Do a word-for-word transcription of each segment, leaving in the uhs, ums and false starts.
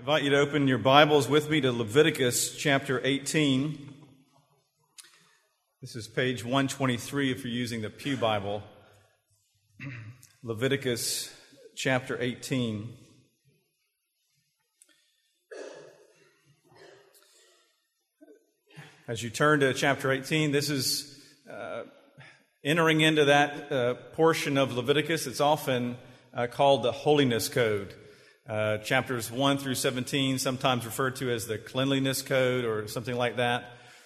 I invite you to open your Bibles with me to Leviticus chapter eighteen. This is page one twenty-three if you're using the Pew Bible. Leviticus chapter eighteen. As you turn to chapter eighteen, this is uh, entering into that uh, portion of Leviticus. It's often uh, called the Holiness Code. Uh, chapters one through seventeen, sometimes referred to as the Cleanliness Code or something like that.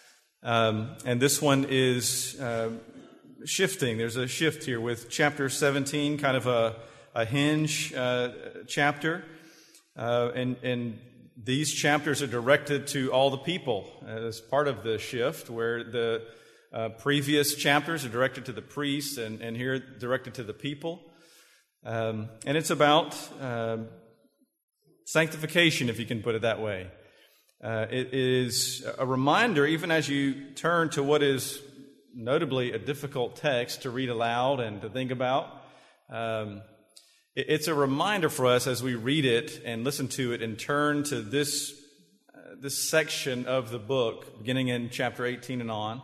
Um, and this one is uh, shifting. There's a shift here with chapter seventeen, kind of a, a hinge uh, chapter. Uh, and, and these chapters are directed to all the people as part of the shift, where the uh, previous chapters are directed to the priests, and, and here directed to the people. Um, and it's about Uh, sanctification, if you can put it that way. Uh, it is a reminder, even as you turn to what is notably a difficult text to read aloud and to think about. Um, it, it's a reminder for us as we read it and listen to it and turn to this uh, this section of the book, beginning in chapter eighteen and on,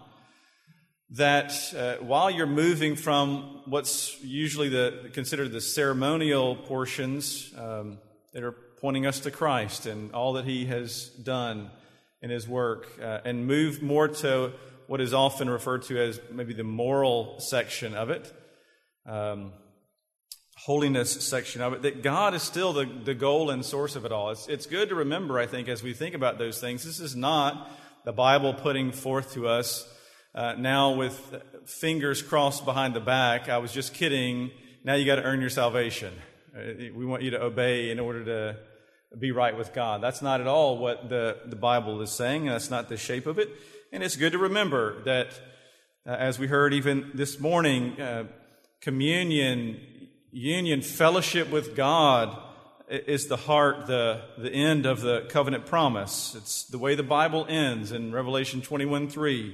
that uh, while you're moving from what's usually the considered the ceremonial portions um, that are pointing us to Christ and all that He has done in His work, uh, and move more to what is often referred to as maybe the moral section of it, um, holiness section of it, that God is still the, the goal and source of it all. It's, it's good to remember, I think, as we think about those things, this is not the Bible putting forth to us uh, now with fingers crossed behind the back, I was just kidding, now you got to earn your salvation. We want you to obey in order to be right with God. That's not at all what the, the Bible is saying. That's not the shape of it. And it's good to remember that, uh, as we heard even this morning, uh, communion, union, fellowship with God is the heart, the, the end of the covenant promise. It's the way the Bible ends in Revelation twenty-one three.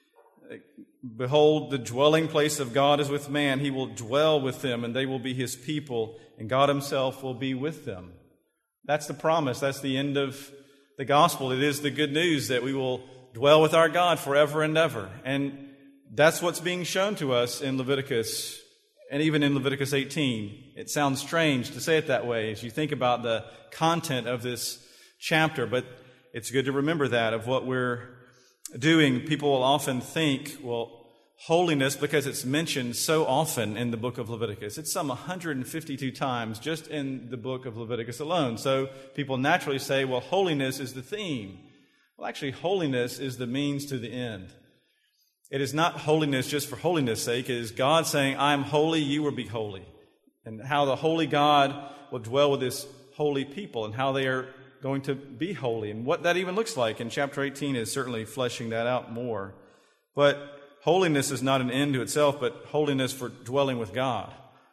Behold, the dwelling place of God is with man. He will dwell with them, and they will be His people, and God Himself will be with them. That's the promise. That's the end of the gospel. It is the good news that we will dwell with our God forever and ever. And that's what's being shown to us in Leviticus, and even in Leviticus eighteen. It sounds strange to say it that way as you think about the content of this chapter, but it's good to remember that, of what we're doing. People will often think, well, holiness, because it's mentioned so often in the book of Leviticus. It's some one hundred fifty-two times just in the book of Leviticus alone. So people naturally say, well, holiness is the theme. Well, actually, holiness is the means to the end. It is not holiness just for holiness' sake. It is God saying, I'm holy, you will be holy. And how the holy God will dwell with His holy people, and how they are going to be holy, and what that even looks like. And chapter eighteen is certainly fleshing that out more. But holiness is not an end to itself, but holiness for dwelling with God.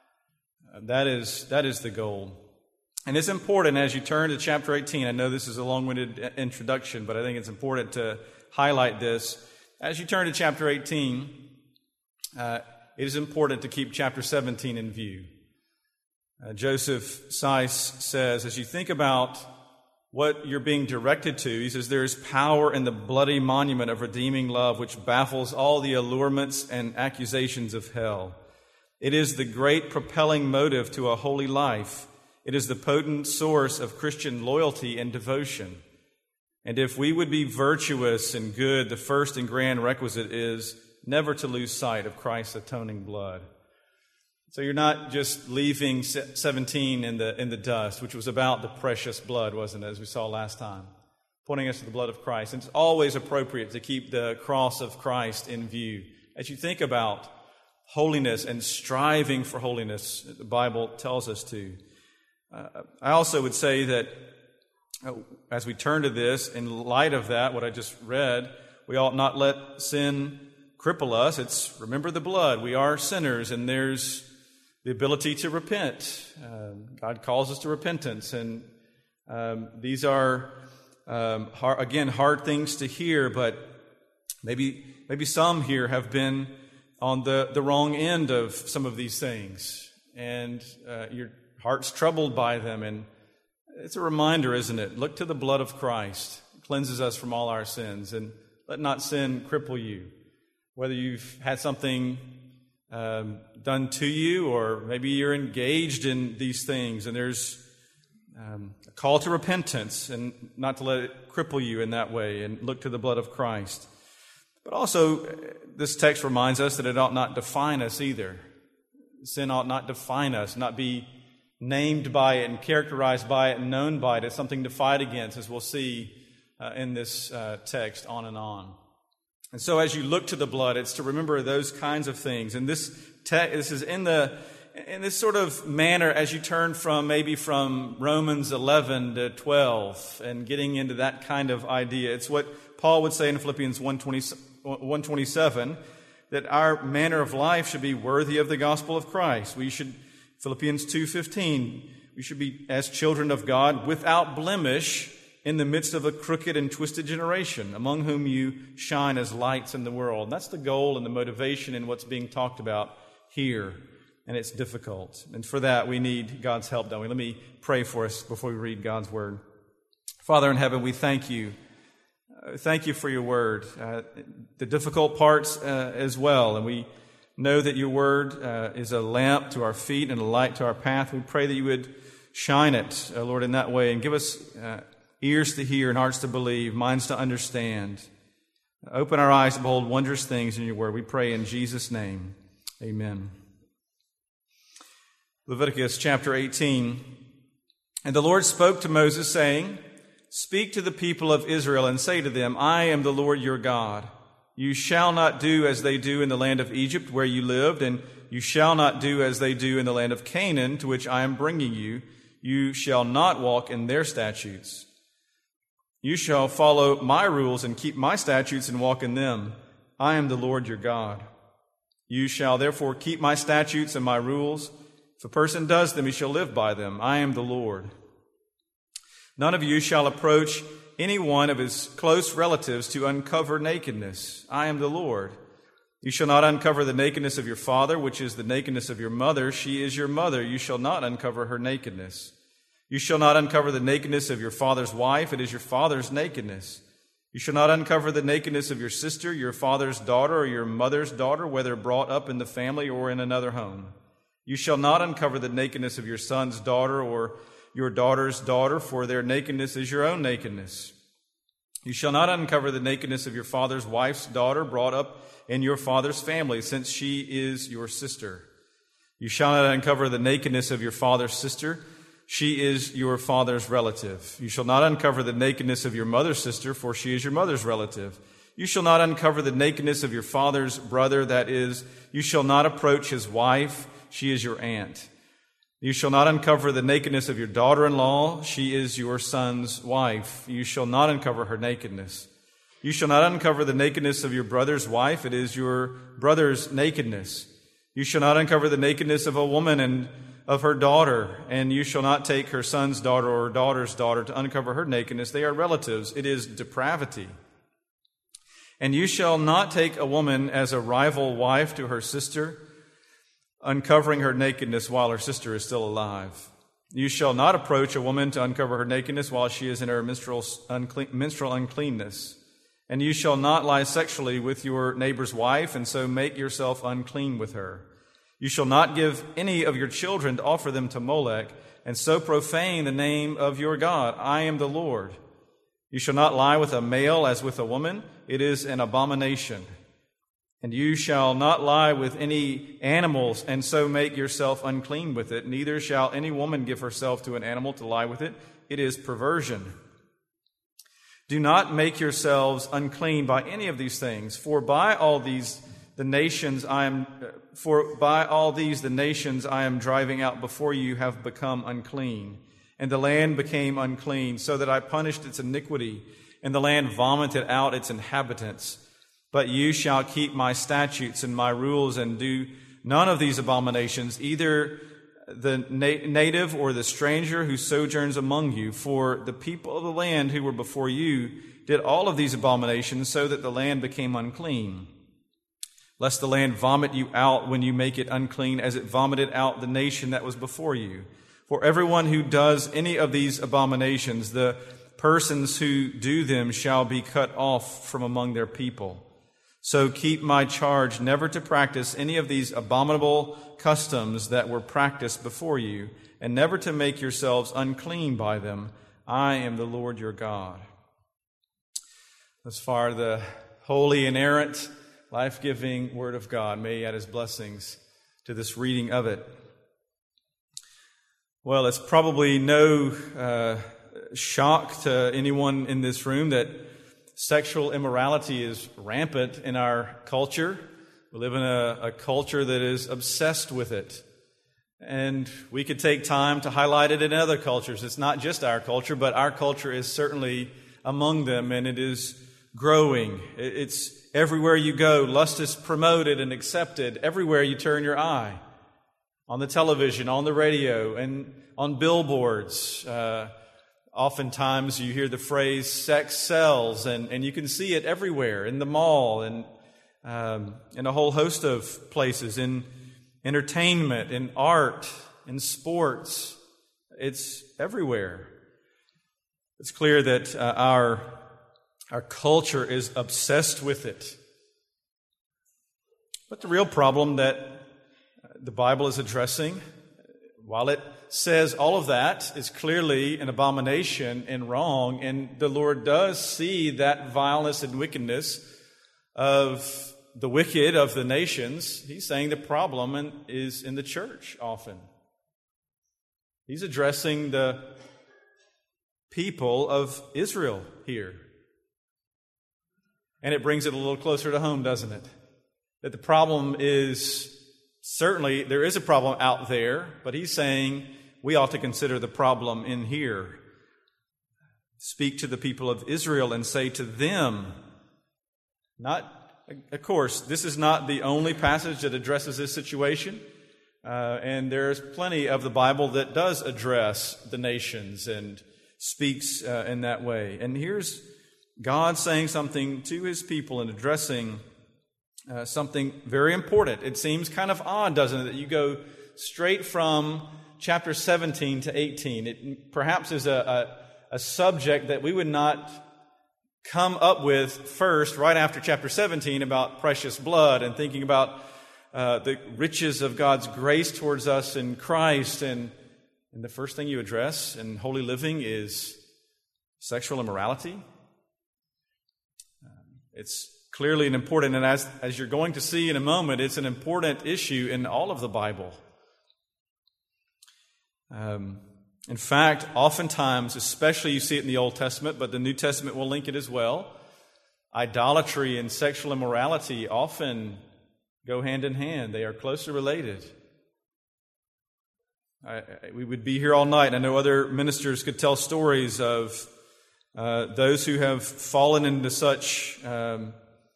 That is that is the goal. And it's important as you turn to chapter eighteen. I know this is a long-winded introduction, but I think it's important to highlight this. As you turn to chapter eighteen, uh, it is important to keep chapter seventeen in view. Uh, Joseph Seiss says, as you think about what you're being directed to, he says, there is power in the bloody monument of redeeming love which baffles all the allurements and accusations of hell. It is the great propelling motive to a holy life. It is the potent source of Christian loyalty and devotion. And if we would be virtuous and good, the first and grand requisite is never to lose sight of Christ's atoning blood. So you're not just leaving seventeen in the in the dust, which was about the precious blood, wasn't it, as we saw last time, pointing us to the blood of Christ. And it's always appropriate to keep the cross of Christ in view. As you think about holiness and striving for holiness, the Bible tells us to. Uh, I also would say that uh, as we turn to this, in light of that, what I just read, we ought not let sin cripple us. It's remember the blood. We are sinners, and there's the ability to repent. Um, God calls us to repentance, and um, these are, um, hard, again, hard things to hear, but maybe maybe some here have been on the, the wrong end of some of these things, and uh, your heart's troubled by them, and It's a reminder, isn't it? Look to the blood of Christ. It cleanses us from all our sins. And let not sin cripple you. Whether you've had something um, done to you, or maybe you're engaged in these things, and there's um, a call to repentance, and not to let it cripple you in that way, and look to the blood of Christ. But also, this text reminds us that it ought not define us either. Sin ought not define us, not be named by it and characterized by it and known by it. It's something to fight against, as we'll see uh, in this uh, text on and on. And so as you look to the blood, it's to remember those kinds of things. And this te- this is in the in this sort of manner as you turn from maybe from Romans eleven to twelve and getting into that kind of idea. It's what Paul would say in Philippians one twenty-seven, that our manner of life should be worthy of the gospel of Christ. We should, Philippians two fifteen, we should be as children of God without blemish in the midst of a crooked and twisted generation, among whom you shine as lights in the world. And that's the goal and the motivation in what's being talked about here. And it's difficult. And for that, we need God's help, don't we? Let me pray for us before we read God's word. Father in heaven, we thank you. Uh, thank you for your word. Uh, the difficult parts uh, as well. And we know that your word uh, is a lamp to our feet and a light to our path. We pray that you would shine it, uh, Lord, in that way, and give us uh, ears to hear and hearts to believe, minds to understand. Open our eyes to behold wondrous things in your word. We pray in Jesus' name. Amen. Leviticus chapter eighteen. And the Lord spoke to Moses, saying, Speak to the people of Israel and say to them, I am the Lord your God. You shall not do as they do in the land of Egypt where you lived, and you shall not do as they do in the land of Canaan to which I am bringing you. You shall not walk in their statutes. You shall follow my rules and keep my statutes and walk in them. I am the Lord your God. You shall therefore keep my statutes and my rules. If a person does them, he shall live by them. I am the Lord. None of you shall approach any one of his close relatives to uncover nakedness. I am the Lord. You shall not uncover the nakedness of your father, which is the nakedness of your mother. She is your mother. You shall not uncover her nakedness. You shall not uncover the nakedness of your father's wife. It is your father's nakedness. You shall not uncover the nakedness of your sister, your father's daughter, or your mother's daughter, whether brought up in the family or in another home. You shall not uncover the nakedness of your son's daughter or your daughter's daughter, for their nakedness is your own nakedness. You shall not uncover the nakedness of your father's wife's daughter, brought up in your father's family, since she is your sister. You shall not uncover the nakedness of your father's sister. She is your father's relative. You shall not uncover the nakedness of your mother's sister, for she is your mother's relative. You shall not uncover the nakedness of your father's brother, that is, you shall not approach his wife. She is your aunt. You shall not uncover the nakedness of your daughter-in-law. She is your son's wife. You shall not uncover her nakedness. You shall not uncover the nakedness of your brother's wife. It is your brother's nakedness. You shall not uncover the nakedness of a woman and of her daughter, and you shall not take her son's daughter or her daughter's daughter to uncover her nakedness. They are relatives. It is depravity. And you shall not take a woman as a rival wife to her sister, uncovering her nakedness while her sister is still alive. You shall not approach a woman to uncover her nakedness while she is in her menstrual, unclean, menstrual uncleanness. And you shall not lie sexually with your neighbor's wife, and so make yourself unclean with her. You shall not give any of your children to offer them to Molech, and so profane the name of your God. I am the Lord. You shall not lie with a male as with a woman. It is an abomination. And you shall not lie with any animals, and so make yourself unclean with it. Neither shall any woman give herself to an animal to lie with it. It is perversion. Do not make yourselves unclean by any of these things, for by all these the nations I am for by all these the nations I am driving out before you have become unclean, and the land became unclean, so that I punished its iniquity, and the land vomited out its inhabitants. But you shall keep my statutes and my rules, and do none of these abominations, either the na- native or the stranger who sojourns among you. For the people of the land who were before you did all of these abominations, so that the land became unclean. Lest the land vomit you out when you make it unclean, as it vomited out the nation that was before you. For everyone who does any of these abominations, the persons who do them shall be cut off from among their people. So keep my charge never to practice any of these abominable customs that were practiced before you, and never to make yourselves unclean by them. I am the Lord your God." Thus far, the holy, inerrant, life-giving Word of God. May He add His blessings to this reading of it. Well, it's probably no uh, shock to anyone in this room that sexual immorality is rampant in our culture. We live in a, a culture that is obsessed with it. And we could take time to highlight it in other cultures. It's not just our culture, but our culture is certainly among them, and it is growing. It's everywhere you go. Lust is promoted and accepted everywhere you turn your eye. On the television, on the radio, and on billboards. Uh, oftentimes you hear the phrase sex sells, and, and you can see it everywhere, in the mall, and um, in a whole host of places, in entertainment, in art, in sports. It's everywhere. It's clear that uh, our, our culture is obsessed with it. But the real problem that the Bible is addressing, while it says all of that is clearly an abomination and wrong, and the Lord does see that vileness and wickedness of the wicked of the nations, He's saying the problem is in the church often. He's addressing the people of Israel here. And it brings it a little closer to home, doesn't it? That the problem is, certainly there is a problem out there, but He's saying we ought to consider the problem in here. Speak to the people of Israel and say to them, not, of course, this is not the only passage that addresses this situation, uh, and there's plenty of the Bible that does address the nations and speaks uh, in that way. And here's God saying something to His people and addressing uh, something very important. It seems kind of odd, doesn't it, that you go straight from chapter seventeen to eighteen. It perhaps is a, a, a subject that we would not come up with first right after chapter seventeen about precious blood and thinking about uh, the riches of God's grace towards us in Christ. And, and the first thing you address in holy living is sexual immorality. Um, it's clearly an important, and as, as you're going to see in a moment, it's an important issue in all of the Bible. Um, in fact, oftentimes, especially you see it in the Old Testament, but the New Testament will link it as well, idolatry and sexual immorality often go hand in hand. They are closely related. I, I, we would be here all night, and I know other ministers could tell stories of uh, those who have fallen into such um,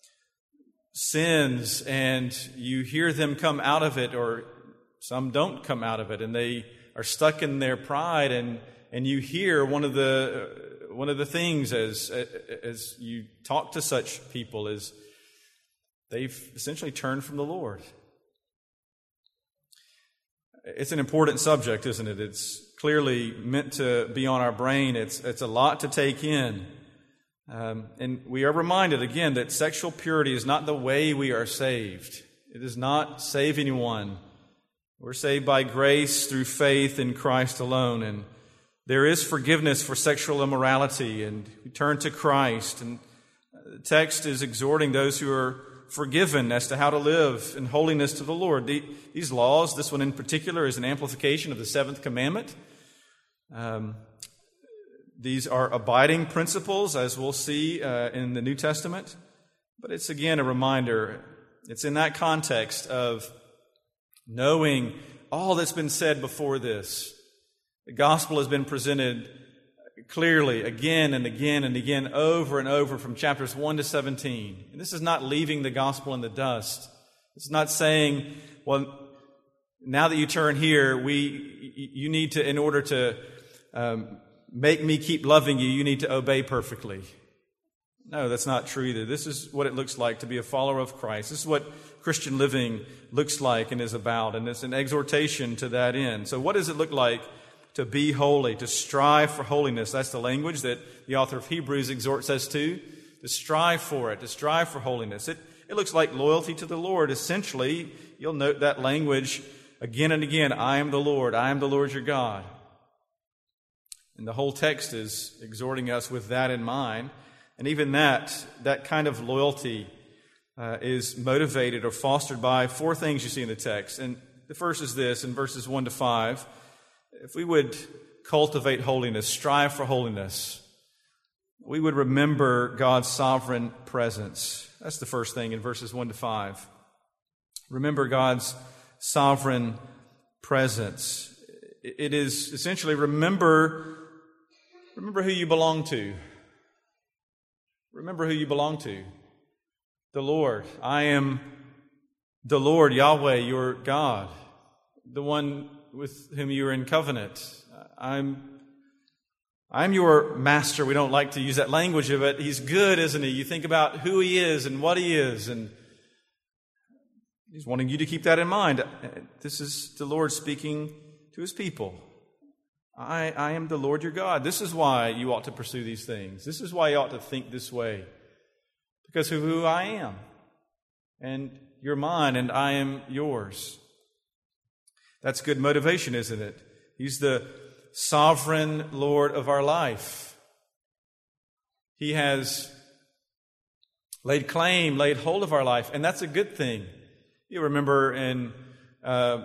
sins, and you hear them come out of it, or some don't come out of it, and they are stuck in their pride, and and you hear one of the uh, one of the things as as you talk to such people is they've essentially turned from the Lord. It's an important subject, isn't it? It's clearly meant to be on our brain. It's it's a lot to take in, um, and we are reminded again that sexual purity is not the way we are saved. It does not save anyone. We're saved by grace through faith in Christ alone, and there is forgiveness for sexual immorality, and we turn to Christ. And the text is exhorting those who are forgiven as to how to live in holiness to the Lord. The, these laws, this one in particular, is an amplification of the seventh commandment. Um, these are abiding principles, as we'll see uh, in the New Testament, but it's again a reminder. It's in that context of knowing all that's been said before this. The gospel has been presented clearly again and again and again, over and over, from chapters one to seventeen. And this is not leaving the gospel in the dust. It's not saying, well, now that you turn here, we you need to, in order to um, make me keep loving you, you need to obey perfectly. No, that's not true either. This is what it looks like to be a follower of Christ. This is what Christian living looks like and is about, and it's an exhortation to that end. So what does it look like to be holy, to strive for holiness. That's the language that the author of Hebrews exhorts us to, to strive for it, to strive for holiness. It, it looks like loyalty to the Lord. Essentially, you'll note that language again and again. I am the Lord. I am the Lord your God. And the whole text is exhorting us with that in mind. And even that, that kind of loyalty uh, is motivated or fostered by four things you see in the text. And the first is this, in verses one to five. If we would cultivate holiness, strive for holiness, we would remember God's sovereign presence. That's the first thing in verses one to five. Remember God's sovereign presence. It is essentially remember, remember who you belong to. Remember who you belong to. The Lord. I am the Lord, Yahweh, your God, the one with whom you are in covenant. I'm I'm your master. We don't like to use that language of it. He's good, isn't he? You think about who he is and what he is, and he's wanting you to keep that in mind. This is the Lord speaking to his people. I, I am the Lord your God. This is why you ought to pursue these things. This is why you ought to think this way. Because of who I am. And you're mine and I am yours. That's good motivation, isn't it? He's the sovereign Lord of our life. He has laid claim, laid hold of our life, and that's a good thing. You remember in uh,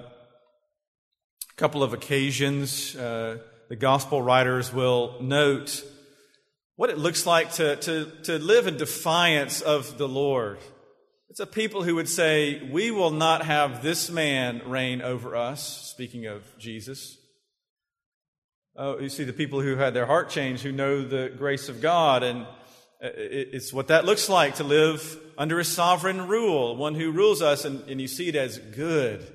a couple of occasions, uh, the gospel writers will note what it looks like to, to, to live in defiance of the Lord. It's a people who would say, we will not have this man reign over us, speaking of Jesus. Oh, you see the people who had their heart changed, who know the grace of God, and it's what that looks like to live under a sovereign rule, one who rules us, and, and you see it as good.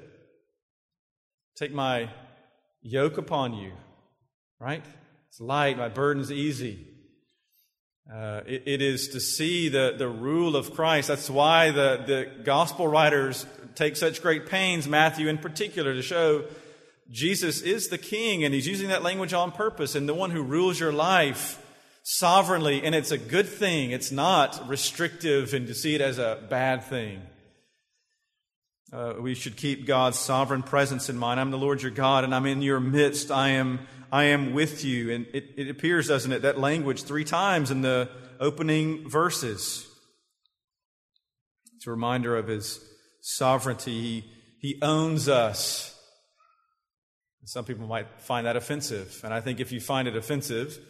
Take my yoke upon you, right? It's light, my burden's easy. Uh, it, it is to see the, the rule of Christ. That's why the, the gospel writers take such great pains, Matthew in particular, to show Jesus is the king, and he's using that language on purpose, and the one who rules your life sovereignly, and it's a good thing. It's not restrictive and to see it as a bad thing. Uh, we should keep God's sovereign presence in mind. I'm the Lord your God, and I'm in your midst. I am I am with you. And it, it appears, doesn't it, that language three times in the opening verses. It's a reminder of his sovereignty. He, he owns us. Some people might find that offensive. And I think if you find it offensive,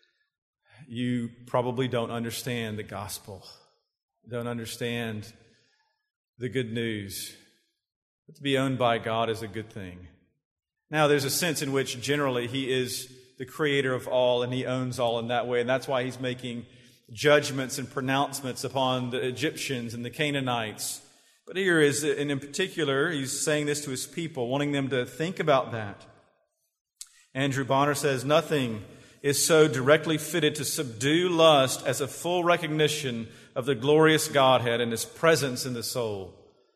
you probably don't understand the gospel. Don't understand the good news. But to be owned by God is a good thing. Now, there's a sense in which generally he is the creator of all and he owns all in that way. And that's why he's making judgments and pronouncements upon the Egyptians and the Canaanites. But here is, and in particular, he's saying this to his people, wanting them to think about that. Andrew Bonner says, nothing is so directly fitted to subdue lust as a full recognition of the glorious Godhead and his presence in the soul.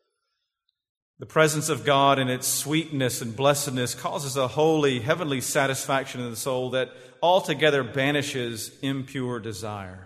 The presence of God and its sweetness and blessedness causes a holy, heavenly satisfaction in the soul that altogether banishes impure desire.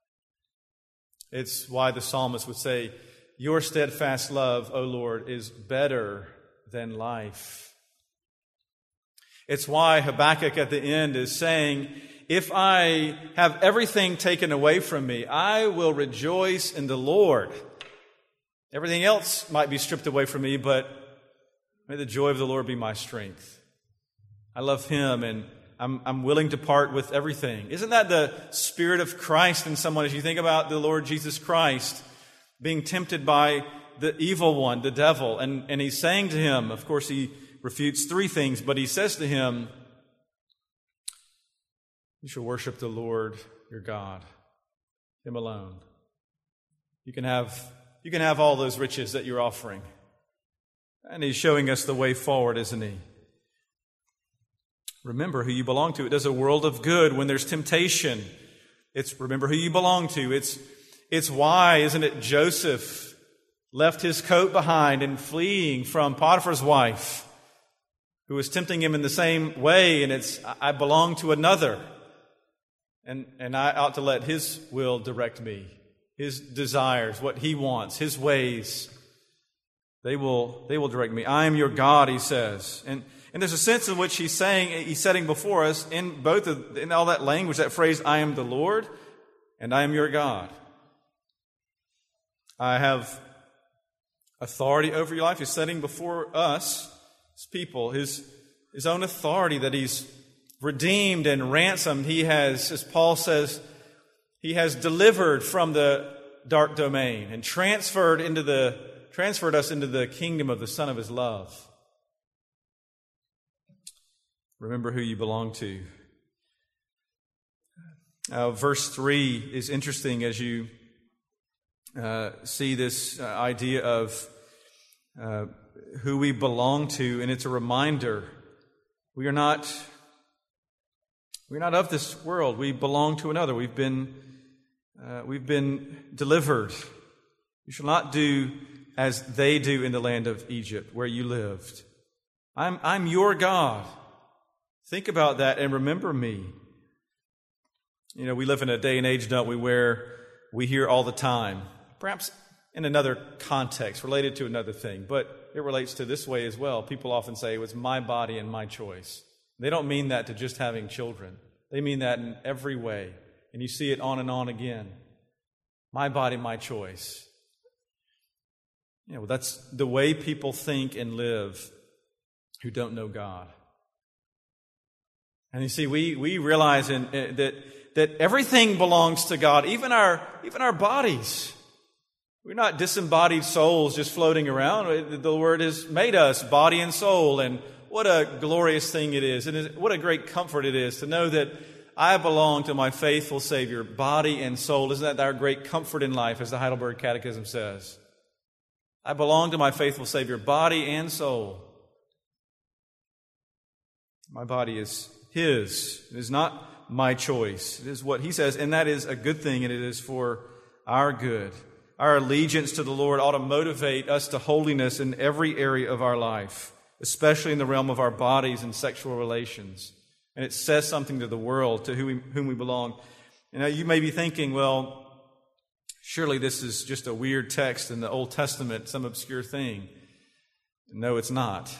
It's why the psalmist would say, your steadfast love, O Lord, is better than life. It's why Habakkuk at the end is saying, if I have everything taken away from me, I will rejoice in the Lord. Everything else might be stripped away from me, but may the joy of the Lord be my strength. I love him, and I'm, I'm willing to part with everything. Isn't that the Spirit of Christ in someone? As you think about the Lord Jesus Christ being tempted by the evil one, the devil, and, and he's saying to him, of course he refutes three things, but he says to him, you shall worship the Lord your God, him alone. You can have You can have all those riches that you're offering. And he's showing us the way forward, isn't he? Remember who you belong to. It does a world of good when there's temptation. It's remember who you belong to. It's, it's why, isn't it, Joseph left his coat behind and fleeing from Potiphar's wife, who is tempting him in the same way, and it's, I belong to another, and, and I ought to let his will direct me, his desires, what he wants, his ways. They will, they will direct me. I am your God, he says. And, and there's a sense in which he's saying, he's setting before us in both of, in all that language, that phrase, I am the Lord, and I am your God. I have authority over your life. He's setting before us, his people, his, his own authority that he's redeemed and ransomed. He has, as Paul says, he has delivered from the dark domain and transferred into the transferred us into the kingdom of the Son of his love. Remember who you belong to. Uh, verse three is interesting as you uh, see this uh, idea of uh, who we belong to, and it's a reminder we are not we're not of this world. We belong to another. We've been uh, we've been delivered. You shall not do as they do in the land of Egypt, where you lived. I'm I'm your God. Think about that and remember me. You know, we live in a day and age, don't we, where we hear all the time, perhaps in another context, related to another thing, but it relates to this way as well. People often say, it was my body and my choice. They don't mean that to just having children. They mean that in every way. And you see it on and on again. My body, my choice. You know, that's the way people think and live who don't know God. And you see, we, we realize in, uh, that that everything belongs to God, even our even our bodies. We're not disembodied souls just floating around. The Word has made us body and soul, and what a glorious thing it is, and what a great comfort it is to know that I belong to my faithful Savior, body and soul. Isn't that our great comfort in life, as the Heidelberg Catechism says? I belong to my faithful Savior, body and soul. My body is His. It is not my choice. It is what He says, and that is a good thing, and it is for our good. Our allegiance to the Lord ought to motivate us to holiness in every area of our life, especially in the realm of our bodies and sexual relations. And it says something to the world, to whom we, whom we belong. You know, you may be thinking, well, surely this is just a weird text in the Old Testament, some obscure thing. No, it's not.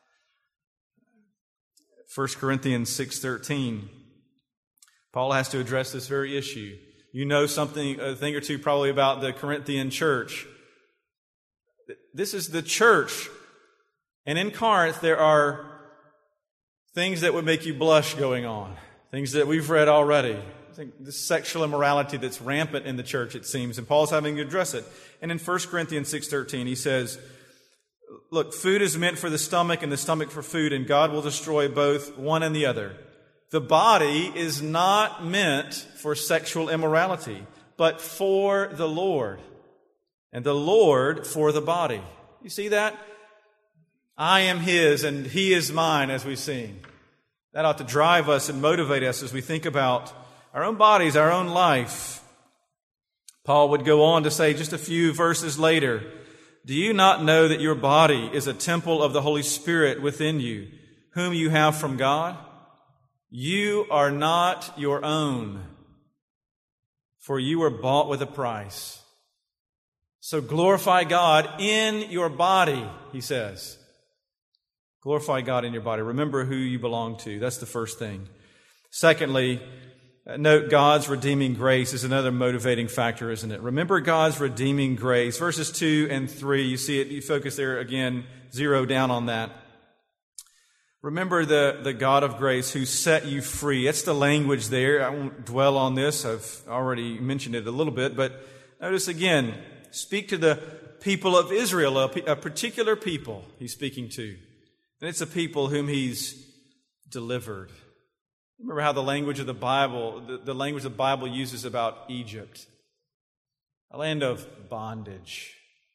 First Corinthians six thirteen, Paul has to address this very issue. You know something, a thing or two probably about the Corinthian church. This is the church. And in Corinth, there are things that would make you blush going on. Things that we've read already. I think this sexual immorality that's rampant in the church, it seems. And Paul's having to address it. And in First Corinthians six thirteen, he says, look, food is meant for the stomach and the stomach for food, and God will destroy both one and the other. The body is not meant for sexual immorality, but for the Lord, and the Lord for the body. You see that? I am His and He is mine, as we sing. That ought to drive us and motivate us as we think about our own bodies, our own life. Paul would go on to say just a few verses later, do you not know that your body is a temple of the Holy Spirit within you, whom you have from God? You are not your own, for you were bought with a price. So glorify God in your body, he says. Glorify God in your body. Remember who you belong to. That's the first thing. Secondly, note God's redeeming grace is another motivating factor, isn't it? Remember God's redeeming grace. Verses two and three, you see it, you focus there again, zero down on that. Remember the, the God of grace who set you free. That's the language there. I won't dwell on this. I've already mentioned it a little bit, but notice again, speak to the people of Israel, a, a particular people he's speaking to. And it's a people whom he's delivered. Remember how the language of the Bible, the, the language the Bible uses about Egypt, a land of bondage,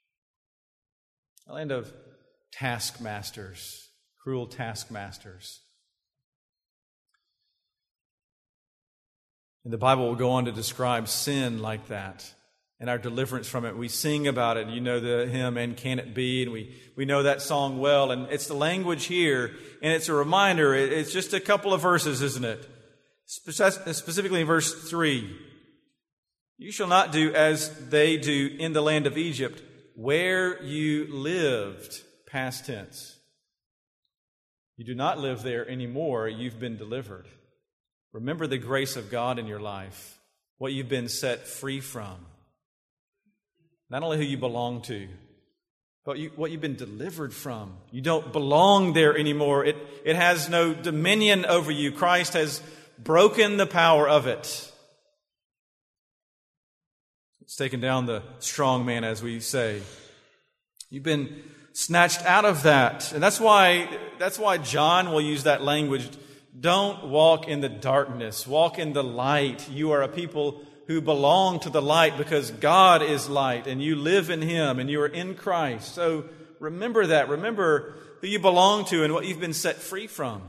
a land of taskmasters, cruel taskmasters. And the Bible will go on to describe sin like that. and our deliverance from it. We sing about it. You know the hymn, "And Can It Be?" And we, we know that song well. And it's the language here, and it's a reminder. It, it's just a couple of verses, isn't it? Spe- specifically in verse three. "You shall not do as they do in the land of Egypt, where you lived," past tense. You do not live there anymore. You've been delivered. Remember the grace of God in your life, what you've been set free from. Not only who you belong to, but you, what you've been delivered from. You don't belong there anymore. It, it has no dominion over you. Christ has broken the power of it. It's taken down the strong man, as we say. You've been snatched out of that. And that's why, that's why John will use that language. Don't walk in the darkness. Walk in the light. You are a people who belong to the light because God is light and you live in Him and you are in Christ. So remember that. Remember who you belong to and what you've been set free from.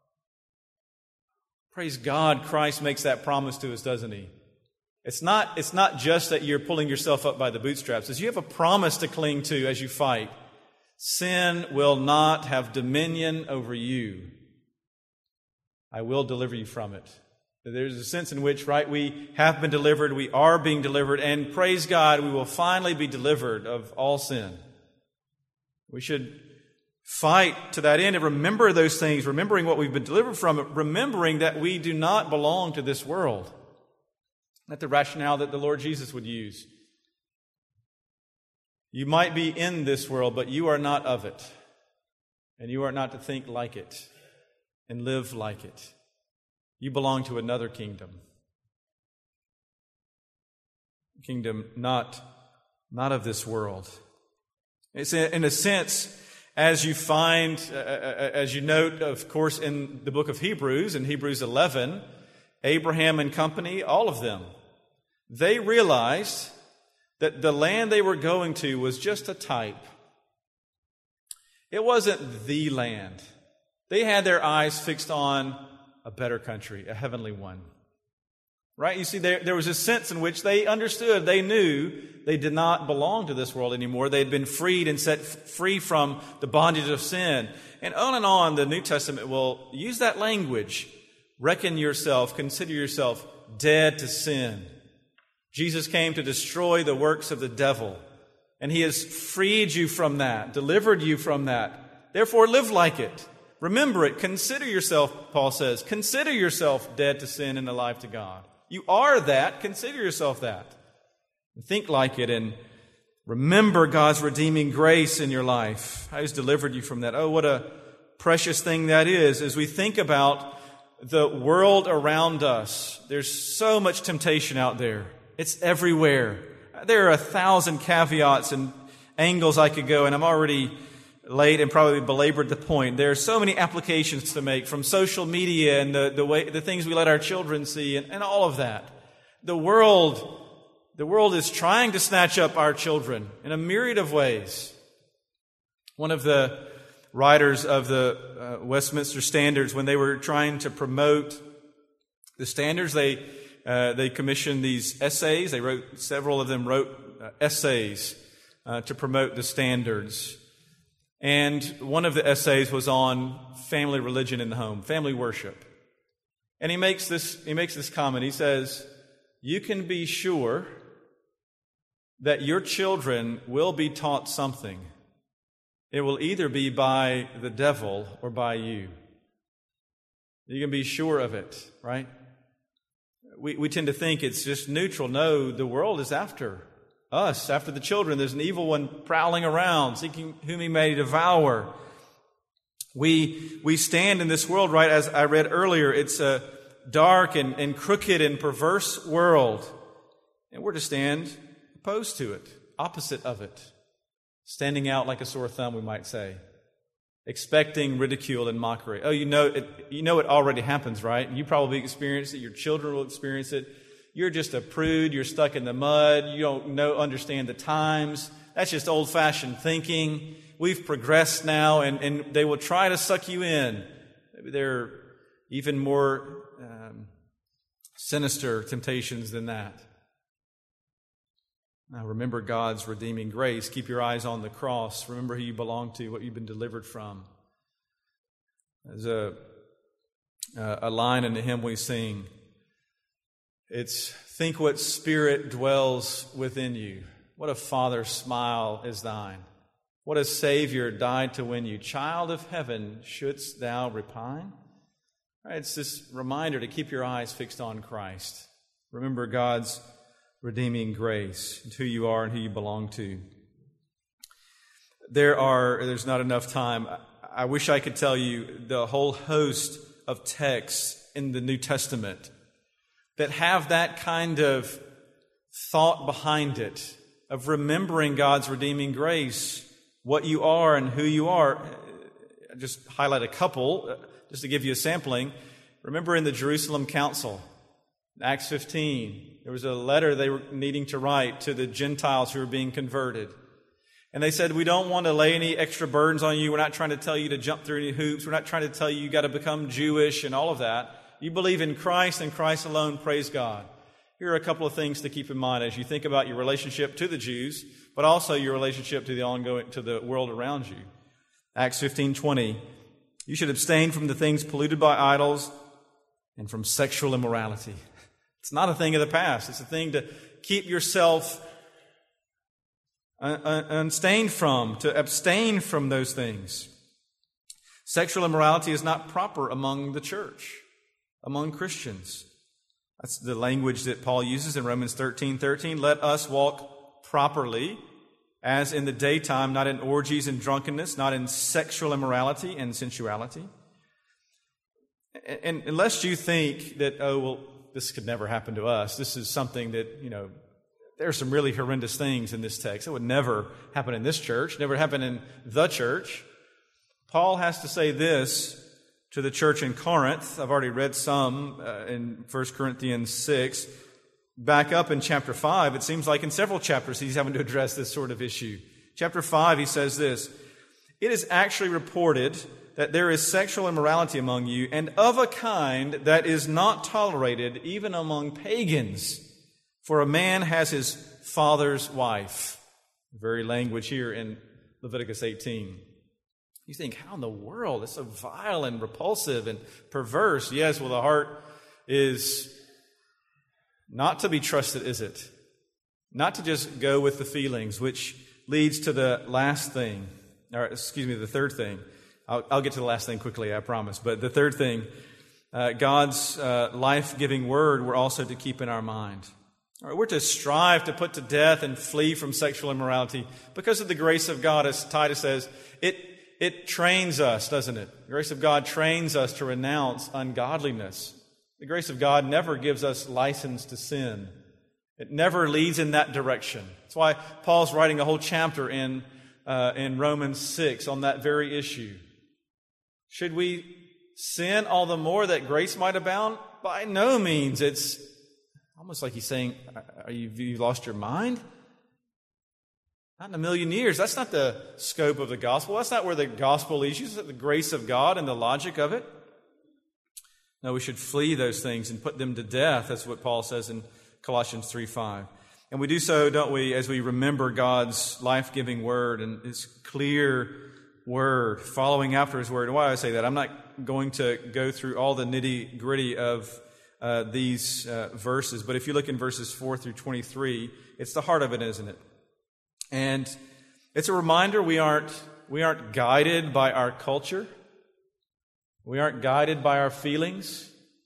Praise God, Christ makes that promise to us, doesn't He? It's not, it's not just that you're pulling yourself up by the bootstraps. It's you have a promise to cling to as you fight. Sin will not have dominion over you. I will deliver you from it. There's a sense in which, right, we have been delivered, we are being delivered, and praise God, we will finally be delivered of all sin. We should fight to that end and remember those things, remembering what we've been delivered from, remembering that we do not belong to this world. That's the rationale that the Lord Jesus would use. You might be in this world, but you are not of it. And you are not to think like it and live like it. You belong to another kingdom. Kingdom not, not of this world. It's in a sense, as you find, uh, as you note, of course, in the book of Hebrews, in Hebrews eleven, Abraham and company, all of them, they realized that the land they were going to was just a type. It wasn't the land. They had their eyes fixed on a better country, a heavenly one. Right? You see, there, there was a sense in which they understood, they knew they did not belong to this world anymore. They had been freed and set free from the bondage of sin. And on and on, the New Testament will use that language. Reckon yourself, consider yourself dead to sin. Jesus came to destroy the works of the devil, and He has freed you from that, delivered you from that. Therefore, live like it. Remember it. Consider yourself, Paul says, consider yourself dead to sin and alive to God. You are that. Consider yourself that. Think like it and remember God's redeeming grace in your life. How He's delivered you from that. Oh, what a precious thing that is. As we think about the world around us, there's so much temptation out there. It's everywhere. There are a thousand caveats and angles I could go, and I'm already late and probably belabored the point. There are so many applications to make from social media and the, the way the things we let our children see and, and all of that. The world, the world is trying to snatch up our children in a myriad of ways. One of the writers of the uh, Westminster Standards, when they were trying to promote the standards, they uh, they commissioned these essays. They wrote several of them wrote uh, essays uh, to promote the standards. And one of the essays was on family religion in the home, family worship. And he makes this, he makes this comment. He says, you can be sure that your children will be taught something. It will either be by the devil or by you. You can be sure of it, right? We, we tend to think it's just neutral. No, the world is after us, after the children. There's an evil one prowling around, seeking whom he may devour. We we stand in this world, right, as I read earlier, it's a dark and, and crooked and perverse world. And we're to stand opposed to it, opposite of it, standing out like a sore thumb, we might say, expecting ridicule and mockery. Oh, you know it, you know it already happens, right? You probably experienced it. Your children will experience it. You're just a prude. You're stuck in the mud. You don't know, understand the times. That's just old-fashioned thinking. We've progressed now, and, and they will try to suck you in. Maybe there are even more um, sinister temptations than that. Now remember God's redeeming grace. Keep your eyes on the cross. Remember who you belong to, what you've been delivered from. There's a, a line in the hymn we sing. It's, think what spirit dwells within you. What a Father's smile is thine. What a Savior died to win you. Child of heaven, shouldst thou repine? Right, it's this reminder to keep your eyes fixed on Christ. Remember God's redeeming grace, and who you are and who you belong to. There are, there's not enough time. I wish I could tell you the whole host of texts in the New Testament that have that kind of thought behind it, of remembering God's redeeming grace, what you are and who you are. I'll just highlight a couple, just to give you a sampling. Remember in the Jerusalem Council, Acts fifteen, there was a letter they were needing to write to the Gentiles who were being converted. And they said, we don't want to lay any extra burdens on you. We're not trying to tell you to jump through any hoops. We're not trying to tell you you got to become Jewish and all of that. You believe in Christ and Christ alone, praise God. Here are a couple of things to keep in mind as you think about your relationship to the Jews, but also your relationship to the ongoing, to the world around you. Acts fifteen twenty, you should abstain from the things polluted by idols and from sexual immorality. It's not a thing of the past. It's a thing to keep yourself unstained from, to abstain from those things. Sexual immorality is not proper among the church, among Christians. That's the language that Paul uses in Romans thirteen thirteen. Let us walk properly as in the daytime, not in orgies and drunkenness, not in sexual immorality and sensuality. And unless you think that, oh, well, this could never happen to us. This is something that, you know, there are some really horrendous things in this text. It would never happen in this church, never happen in the church. Paul has to say this to the church in Corinth. I've already read some uh, in First Corinthians six. Back up in chapter five, it seems like in several chapters he's having to address this sort of issue. Chapter five, he says this, it is actually reported that there is sexual immorality among you, and of a kind that is not tolerated even among pagans. For a man has his father's wife. The very language here in Leviticus eighteen. You think, how in the world? It's so vile and repulsive and perverse. Yes, well, the heart is not to be trusted, is it? Not to just go with the feelings, which leads to the last thing, or excuse me, the third thing. I'll, I'll get to the last thing quickly, I promise. But the third thing, uh, God's uh, life-giving word we're also to keep in our mind. All right, we're to strive to put to death and flee from sexual immorality because of the grace of God, as Titus says. It, it trains us, doesn't it? The grace of God trains us to renounce ungodliness. The grace of God never gives us license to sin. It never leads in that direction. That's why Paul's writing a whole chapter in, uh, in Romans six on that very issue. Should we sin all the more that grace might abound? By no means. It's almost like he's saying, are you, have you lost your mind? Not in a million years. That's not the scope of the gospel. That's not where the gospel leads you. It's the grace of God and the logic of it. No, we should flee those things and put them to death. That's what Paul says in Colossians three five. And we do so, don't we, as we remember God's life-giving word and His clear word, following after His word. And why do I say that? I'm not going to go through all the nitty-gritty of uh, these uh, verses, but if you look in verses four through twenty-three, it's the heart of it, isn't it? And it's a reminder we aren't we aren't guided by our culture. We aren't guided by our feelings.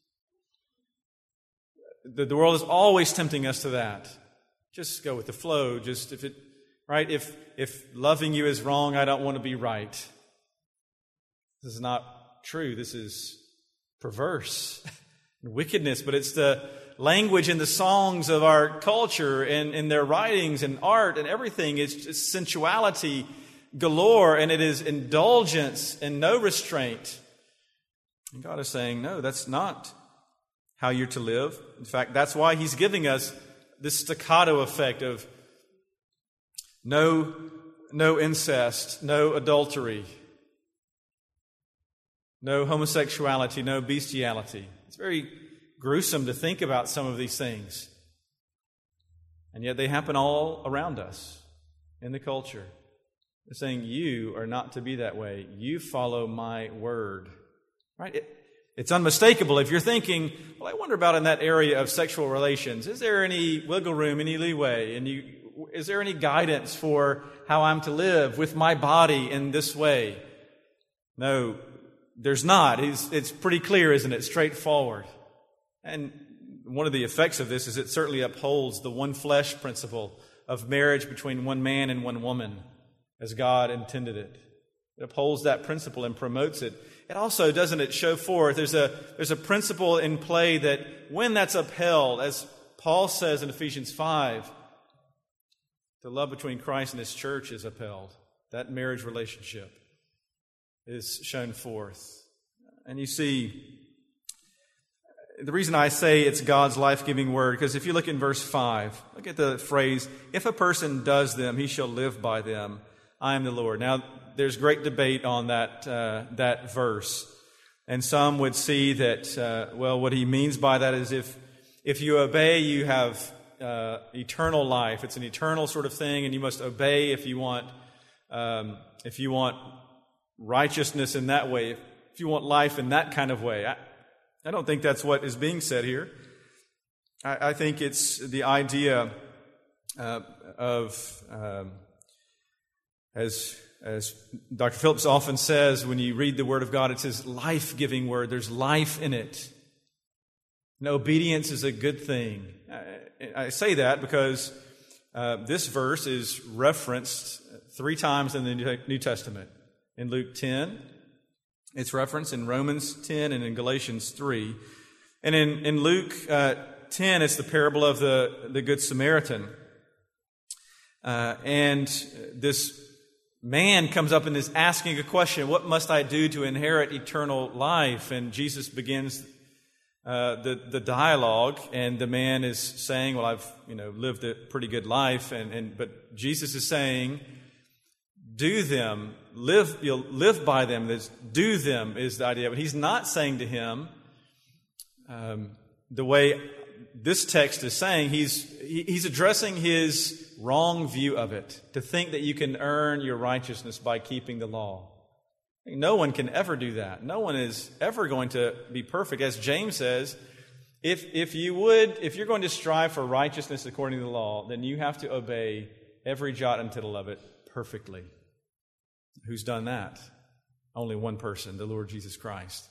The, the world is always tempting us to that. Just go with the flow. Just if it, right? If if loving you is wrong, I don't want to be right. This is not true. This is perverse and wickedness. But it's the language in the songs of our culture and in their writings and art and everything. It's just sensuality galore, and it is indulgence and no restraint. And God is saying, no, that's not how you're to live. In fact, that's why He's giving us this staccato effect of no, no incest, no adultery, no homosexuality, no bestiality. It's very gruesome to think about some of these things. And yet they happen all around us in the culture. They're saying, you are not to be that way. You follow my word. Right? It, it's unmistakable. If you're thinking, well, I wonder about in that area of sexual relations, is there any wiggle room, any leeway? And you, is there any guidance for how I'm to live with my body in this way? No, there's not. It's, it's pretty clear, isn't it? Straightforward. And one of the effects of this is it certainly upholds the one flesh principle of marriage between one man and one woman as God intended it. It upholds that principle and promotes it. It also, doesn't it, show forth, there's a, there's a principle in play that when that's upheld, as Paul says in Ephesians five, the love between Christ and His church is upheld. That marriage relationship is shown forth. And you see, the reason I say it's God's life-giving word, because if you look in verse five, look at the phrase, if a person does them, he shall live by them. I am the Lord. Now, there's great debate on that uh, that verse. And some would see that, uh, well, what he means by that is if if you obey, you have uh, eternal life. It's an eternal sort of thing, and you must obey if you want um, if you want righteousness in that way, if you want life in that kind of way. I, I don't think that's what is being said here. I, I think it's the idea uh, of, um, as as Doctor Phillips often says, when you read the Word of God, it's His life-giving Word. There's life in it. And obedience is a good thing. I, I say that because uh, this verse is referenced three times in the New Testament. In Luke ten, it's referenced in Romans ten and in Galatians three. And in, in Luke uh, ten, it's the parable of the, the Good Samaritan. Uh, and this man comes up and is asking a question, what must I do to inherit eternal life? And Jesus begins uh, the, the dialogue, and the man is saying, well, I've you know lived a pretty good life. And, and but Jesus is saying, do them, live, you'll live by them. This do them is the idea. But he's not saying to him, um, the way this text is saying, he's he's addressing his wrong view of it, to think that you can earn your righteousness by keeping the law. No one can ever do that. No one is ever going to be perfect. As James says, if if you would, if you're going to strive for righteousness according to the law, then you have to obey every jot and tittle of it perfectly. Who's done that? Only one person, the Lord Jesus Christ.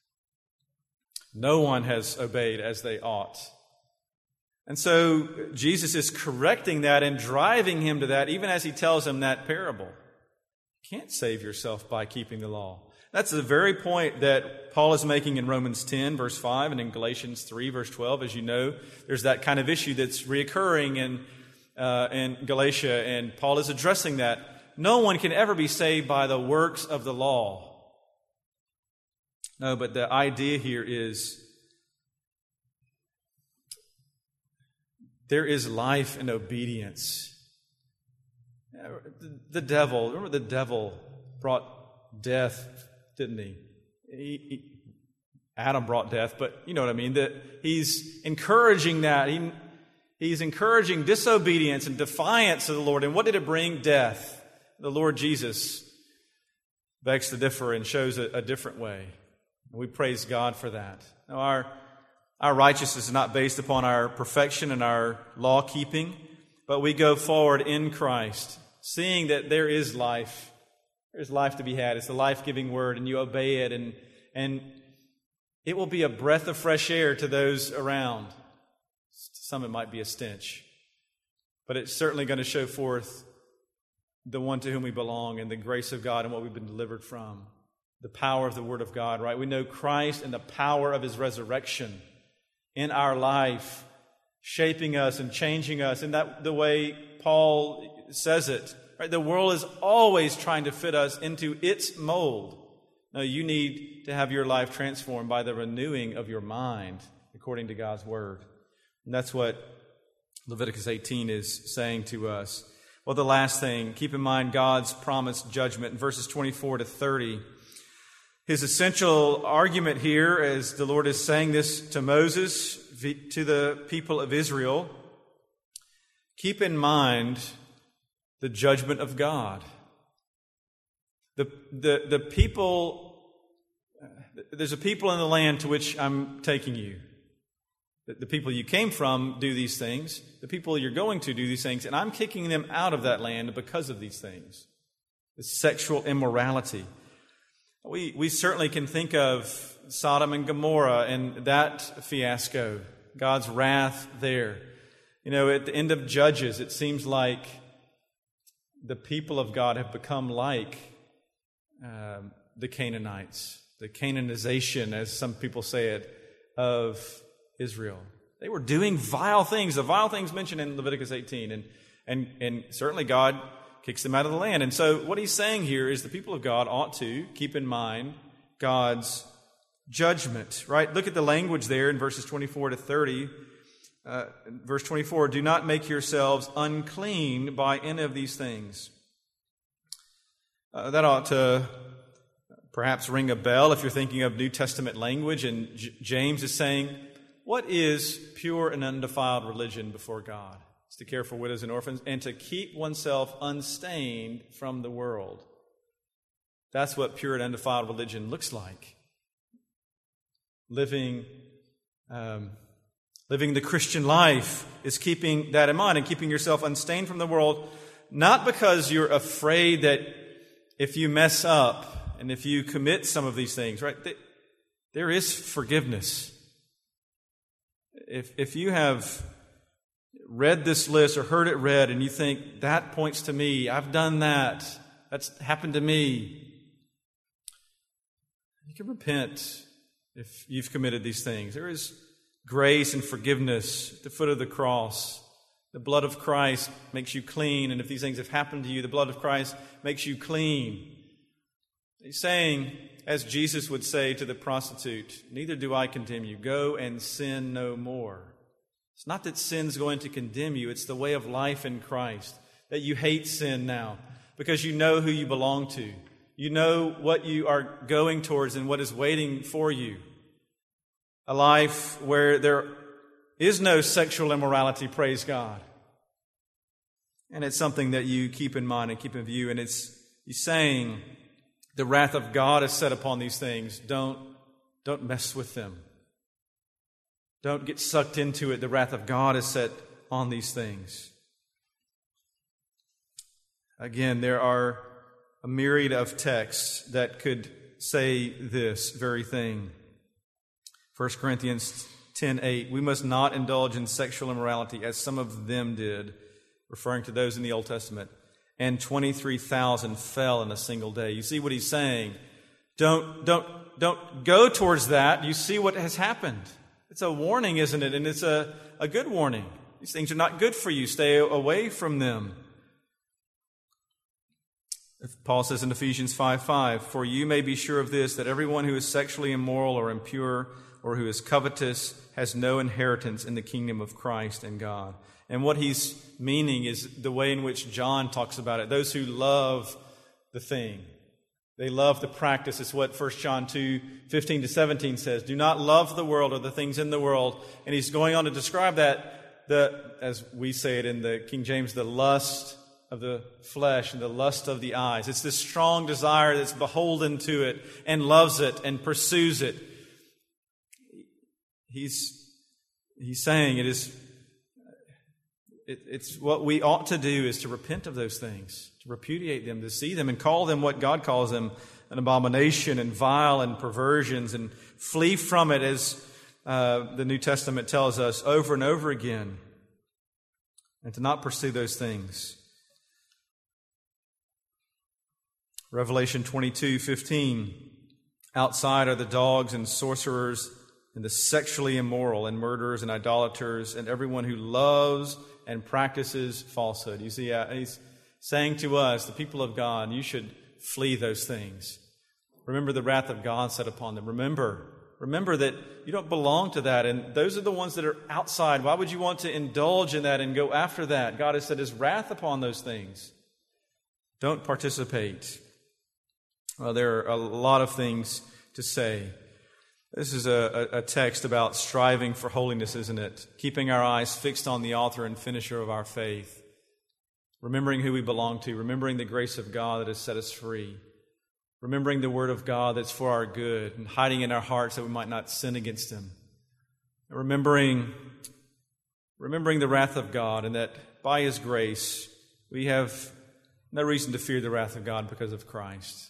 No one has obeyed as they ought. And so Jesus is correcting that and driving him to that, even as he tells him that parable. You can't save yourself by keeping the law. That's the very point that Paul is making in Romans ten, verse five, and in Galatians three, verse twelve. As you know, there's that kind of issue that's reoccurring in, uh, in Galatia, and Paul is addressing that. No one can ever be saved by the works of the law. No, but the idea here is there is life in obedience. The devil, remember the devil brought death, didn't he? he, he Adam brought death, but you know what I mean. That he's encouraging that. He, he's encouraging disobedience and defiance of the Lord. And what did it bring? Death. The Lord Jesus begs to differ and shows a, a different way. And we praise God for that. Now, our, our righteousness is not based upon our perfection and our law-keeping, but we go forward in Christ, seeing that there is life. There's life to be had. It's the life-giving word, and you obey it, and, and it will be a breath of fresh air to those around. To some, it might be a stench, but it's certainly going to show forth the one to whom we belong and the grace of God and what we've been delivered from. The power of the Word of God, right? We know Christ and the power of His resurrection in our life, shaping us and changing us in that the way Paul says it. Right? The world is always trying to fit us into its mold. No, you need to have your life transformed by the renewing of your mind according to God's Word. And that's what Leviticus eighteen is saying to us. Well, the last thing, keep in mind God's promised judgment in verses twenty-four to thirty. His essential argument here, as the Lord is saying this to Moses, to the people of Israel, keep in mind the judgment of God. The, the, the people, there's a people in the land to which I'm taking you. The, the people you came from do these things. The people you're going to do these things. And I'm kicking them out of that land because of these things. The sexual immorality. We, we certainly can think of Sodom and Gomorrah and that fiasco, God's wrath there. You know, at the end of Judges, it seems like the people of God have become like um, the Canaanites, the Canaanization, as some people say it, of Israel. They were doing vile things, the vile things mentioned in Leviticus eighteen, and and and certainly God kicks them out of the land. And so what he's saying here is the people of God ought to keep in mind God's judgment, right? Look at the language there in verses twenty-four to thirty. Uh, verse twenty-four, do not make yourselves unclean by any of these things. Uh, that ought to perhaps ring a bell if you're thinking of New Testament language. And J- James is saying, what is pure and undefiled religion before God? It's to care for widows and orphans and to keep oneself unstained from the world. That's what pure and undefiled religion looks like. Living... Um, Living the Christian life is keeping that in mind and keeping yourself unstained from the world, not because you're afraid that if you mess up and if you commit some of these things, right, there is forgiveness. If, if you have read this list or heard it read and you think, that points to me, I've done that, that's happened to me, you can repent if you've committed these things. There is grace and forgiveness at the foot of the cross. The blood of Christ makes you clean, and if these things have happened to you, the blood of Christ makes you clean. He's saying, as Jesus would say to the prostitute, neither do I condemn you. Go and sin no more. It's not that sin's going to condemn you. It's the way of life in Christ, that you hate sin now because you know who you belong to. You know what you are going towards and what is waiting for you. A life where there is no sexual immorality, praise God. And it's something that you keep in mind and keep in view. And it's he's saying the wrath of God is set upon these things. Don't, don't mess with them. Don't get sucked into it. The wrath of God is set on these things. Again, there are a myriad of texts that could say this very thing. First Corinthians ten eight, we must not indulge in sexual immorality as some of them did, referring to those in the Old Testament, and twenty-three thousand fell in a single day. You see what he's saying? Don't, don't, don't go towards that. You see what has happened. It's a warning, isn't it? And it's a, a good warning. These things are not good for you. Stay away from them. Paul says in Ephesians five five, for you may be sure of this, that everyone who is sexually immoral or impure or who is covetous has no inheritance in the kingdom of Christ and God. And what he's meaning is the way in which John talks about it. Those who love the thing. They love the practice. It's what First John two fifteen to seventeen says. Do not love the world or the things in the world. And he's going on to describe that, the as we say it in the King James, the lust of the flesh and the lust of the eyes. It's this strong desire that's beholden to it and loves it and pursues it. He's he's saying it is it, it's what we ought to do is to repent of those things, to repudiate them, to see them and call them what God calls them, an abomination and vile and perversions, and flee from it as uh, the New Testament tells us over and over again, and to not pursue those things. Revelation twenty-two fifteen, outside are the dogs and sorcerers and the sexually immoral and murderers and idolaters and everyone who loves and practices falsehood. You see, uh, he's saying to us, the people of God, you should flee those things. Remember the wrath of God set upon them. Remember, remember that you don't belong to that, and those are the ones that are outside. Why would you want to indulge in that and go after that? God has set His wrath upon those things. Don't participate. Well, there are a lot of things to say. This is a, a text about striving for holiness, isn't it? Keeping our eyes fixed on the author and finisher of our faith. Remembering who we belong to. Remembering the grace of God that has set us free. Remembering the word of God that's for our good and hiding in our hearts that we might not sin against Him. Remembering, remembering the wrath of God and that by His grace we have no reason to fear the wrath of God because of Christ.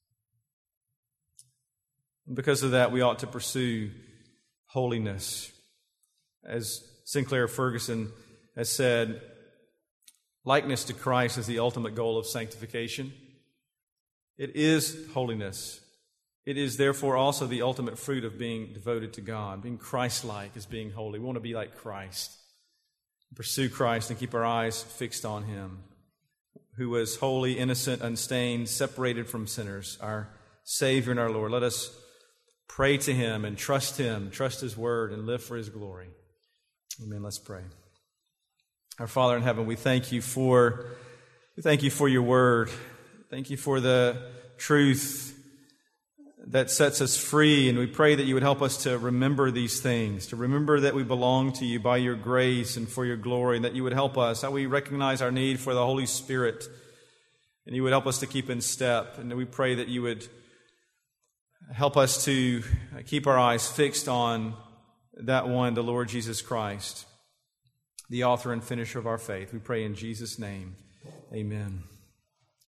And because of that, we ought to pursue holiness. As Sinclair Ferguson has said, likeness to Christ is the ultimate goal of sanctification. It is holiness. It is therefore also the ultimate fruit of being devoted to God. Being Christ-like is being holy. We want to be like Christ. Pursue Christ and keep our eyes fixed on Him, who was holy, innocent, unstained, separated from sinners, our Savior and our Lord. Let us pray to Him and trust Him, trust His word, and live for His glory. Amen. Let's pray. Our Father in heaven, we thank you for we thank you for your word. Thank you for the truth that sets us free, and we pray that you would help us to remember these things, to remember that we belong to you by your grace and for your glory, and that you would help us, how we recognize our need for the Holy Spirit, and you would help us to keep in step, and we pray that you would help us to keep our eyes fixed on that one, the Lord Jesus Christ, the author and finisher of our faith. We pray in Jesus' name. Amen.